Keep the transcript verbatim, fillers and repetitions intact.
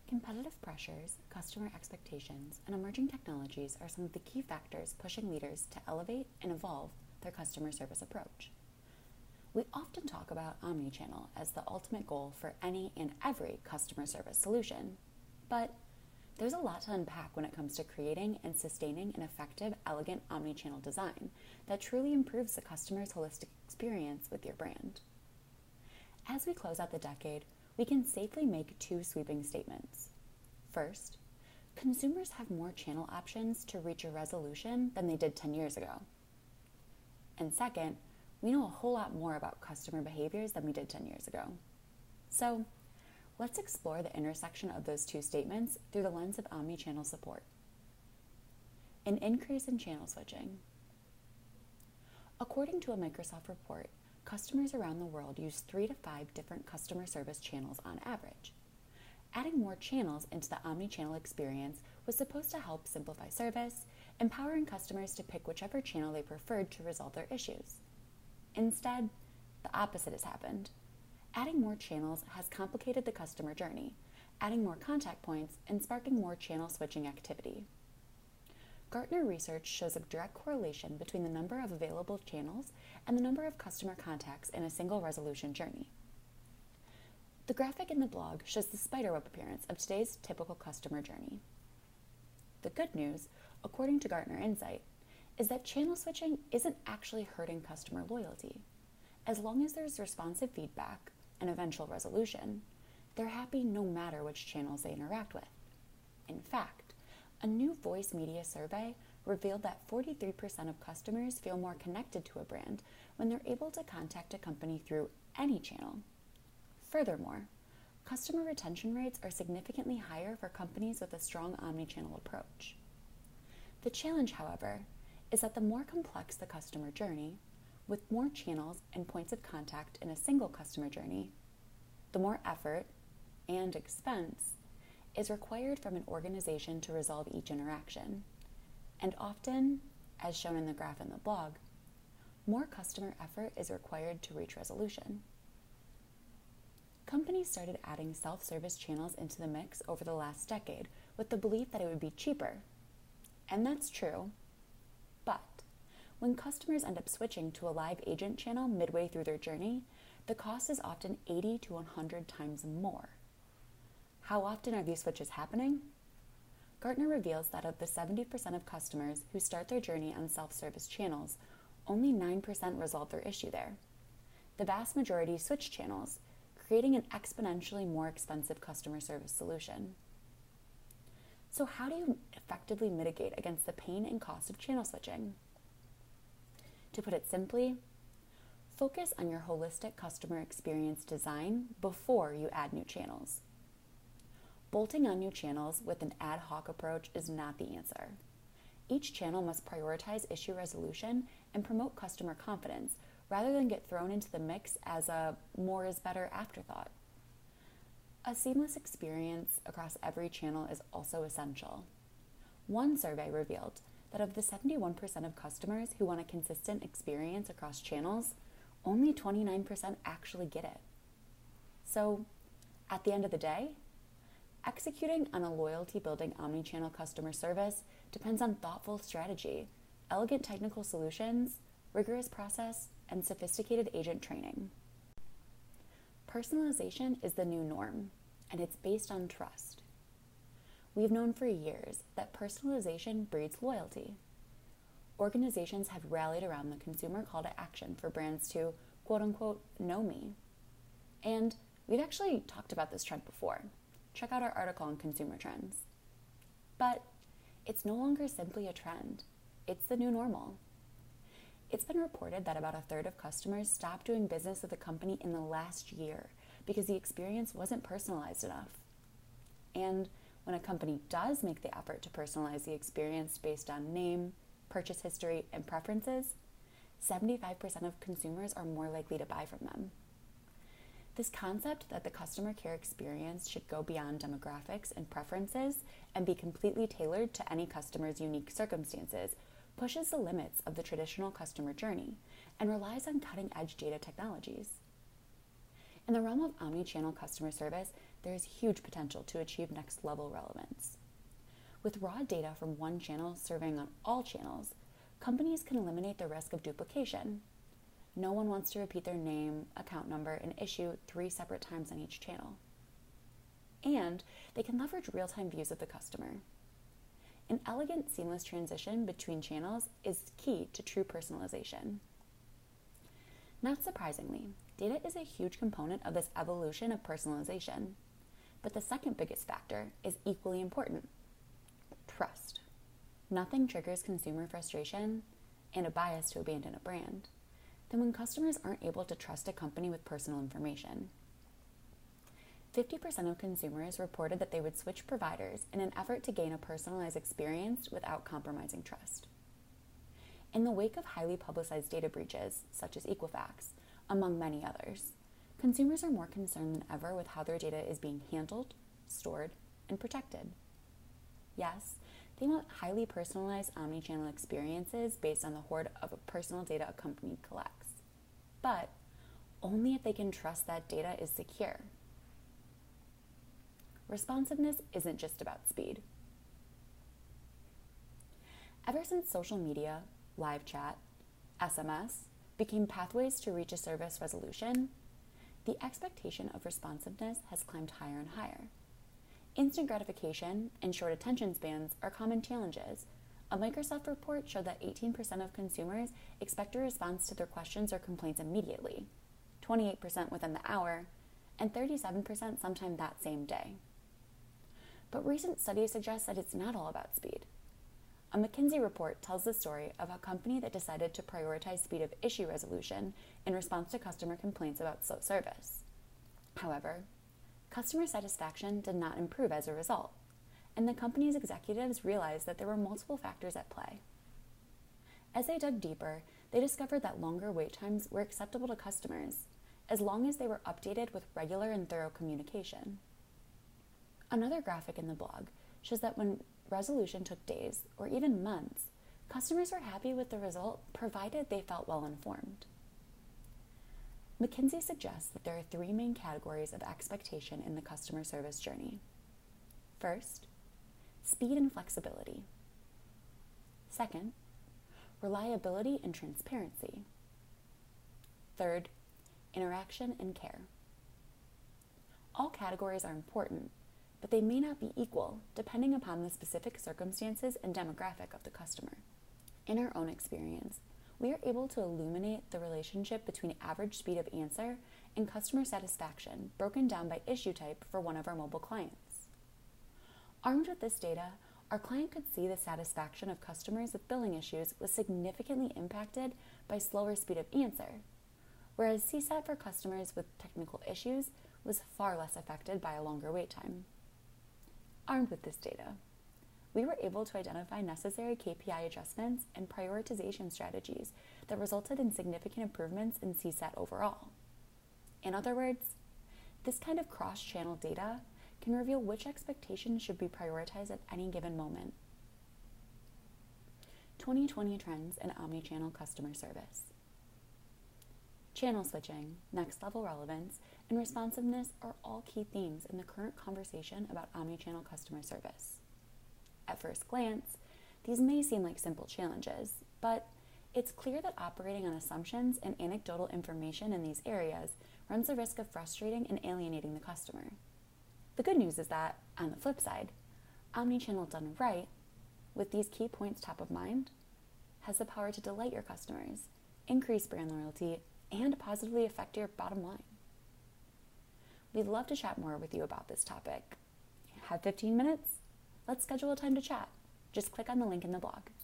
Competitive pressures, customer expectations, and emerging technologies are some of the key factors pushing leaders to elevate and evolve their customer service approach. We often talk about omnichannel as the ultimate goal for any and every customer service solution, but there's a lot to unpack when it comes to creating and sustaining an effective, elegant omnichannel design that truly improves the customer's holistic experience with your brand. As we close out the decade, we can safely make two sweeping statements. First, consumers have more channel options to reach a resolution than they did ten years ago. And second, we know a whole lot more about customer behaviors than we did ten years ago. So, let's explore the intersection of those two statements through the lens of omnichannel support. An increase in channel switching. According to a Microsoft report, customers around the world use three to five different customer service channels on average. Adding more channels into the omnichannel experience was supposed to help simplify service, empowering customers to pick whichever channel they preferred to resolve their issues. Instead, the opposite has happened. Adding more channels has complicated the customer journey, adding more contact points and sparking more channel switching activity. Gartner research shows a direct correlation between the number of available channels and the number of customer contacts in a single resolution journey. The graphic in the blog shows the spiderweb appearance of today's typical customer journey. The good news, according to Gartner Insight, is that channel switching isn't actually hurting customer loyalty. As long as there's responsive feedback and eventual resolution, they're happy no matter which channels they interact with. In fact, a new voice media survey revealed that forty-three percent of customers feel more connected to a brand when they're able to contact a company through any channel. Furthermore, customer retention rates are significantly higher for companies with a strong omnichannel approach. The challenge, however, is that the more complex the customer journey, with more channels and points of contact in a single customer journey, the more effort and expense is required from an organization to resolve each interaction. And often, as shown in the graph in the blog, more customer effort is required to reach resolution. Companies started adding self-service channels into the mix over the last decade with the belief that it would be cheaper. And that's true, but when customers end up switching to a live agent channel midway through their journey, the cost is often eighty to one hundred times more. How often are these switches happening? Gartner reveals that of the seventy percent of customers who start their journey on self-service channels, only nine percent resolve their issue there. The vast majority switch channels, creating an exponentially more expensive customer service solution. So how do you effectively mitigate against the pain and cost of channel switching? To put it simply, focus on your holistic customer experience design before you add new channels. Bolting on new channels with an ad hoc approach is not the answer. Each channel must prioritize issue resolution and promote customer confidence rather than get thrown into the mix as a more is better afterthought. A seamless experience across every channel is also essential. One survey revealed that of the seventy-one percent of customers who want a consistent experience across channels, only twenty-nine percent actually get it. So, at the end of the day, executing on a loyalty-building omnichannel customer service depends on thoughtful strategy, elegant technical solutions, rigorous process, and sophisticated agent training. Personalization is the new norm, and it's based on trust. We've known for years that personalization breeds loyalty. Organizations have rallied around the consumer call to action for brands to, quote-unquote, know me. And we've actually talked about this trend before. Check out our article on consumer trends. But it's no longer simply a trend. It's the new normal. It's been reported that about a third of customers stopped doing business with a company in the last year because the experience wasn't personalized enough. And when a company does make the effort to personalize the experience based on name, purchase history, and preferences, seventy-five percent of consumers are more likely to buy from them. This concept that the customer care experience should go beyond demographics and preferences and be completely tailored to any customer's unique circumstances pushes the limits of the traditional customer journey and relies on cutting-edge data technologies. In the realm of omnichannel customer service, there is huge potential to achieve next level relevance. With raw data from one channel serving on all channels, companies can eliminate the risk of duplication. No one wants to repeat their name, account number, and issue three separate times on each channel. And they can leverage real-time views of the customer. An elegant, seamless transition between channels is key to true personalization. Not surprisingly, data is a huge component of this evolution of personalization. But the second biggest factor is equally important: trust. Nothing triggers consumer frustration and a bias to abandon a brand than when customers aren't able to trust a company with personal information. fifty percent of consumers reported that they would switch providers in an effort to gain a personalized experience without compromising trust. In the wake of highly publicized data breaches, such as Equifax, among many others, consumers are more concerned than ever with how their data is being handled, stored, and protected. Yes, they want highly personalized omnichannel experiences based on the hoard of personal data a company collects, but only if they can trust that data is secure. Responsiveness isn't just about speed. Ever since social media, live chat, S M S became pathways to reach a service resolution, the expectation of responsiveness has climbed higher and higher. Instant gratification and short attention spans are common challenges. A Microsoft report showed that eighteen percent of consumers expect a response to their questions or complaints immediately, twenty-eight percent within the hour, and thirty-seven percent sometime that same day. But recent studies suggest that it's not all about speed. A McKinsey report tells the story of a company that decided to prioritize speed of issue resolution in response to customer complaints about slow service. However, customer satisfaction did not improve as a result, and the company's executives realized that there were multiple factors at play. As they dug deeper, they discovered that longer wait times were acceptable to customers, as long as they were updated with regular and thorough communication. Another graphic in the blog shows that when resolution took days or even months, customers were happy with the result provided they felt well informed. McKinsey suggests that there are three main categories of expectation in the customer service journey. First, speed and flexibility. Second, reliability and transparency. Third, interaction and care. All categories are important, but they may not be equal depending upon the specific circumstances and demographic of the customer. In our own experience, we are able to illuminate the relationship between average speed of answer and customer satisfaction broken down by issue type for one of our mobile clients. Armed with this data, our client could see the satisfaction of customers with billing issues was significantly impacted by slower speed of answer, whereas C SAT for customers with technical issues was far less affected by a longer wait time. Armed with this data, we were able to identify necessary K P I adjustments and prioritization strategies that resulted in significant improvements in C SAT overall. In other words, this kind of cross-channel data can reveal which expectations should be prioritized at any given moment. twenty twenty trends in omnichannel customer service. Channel switching, next-level relevance, and responsiveness are all key themes in the current conversation about omnichannel customer service. At first glance, these may seem like simple challenges, but it's clear that operating on assumptions and anecdotal information in these areas runs the risk of frustrating and alienating the customer. The good news is that, on the flip side, omnichannel done right, with these key points top of mind, has the power to delight your customers, increase brand loyalty, and positively affect your bottom line. We'd love to chat more with you about this topic. Have fifteen minutes? Let's schedule a time to chat. Just click on the link in the blog.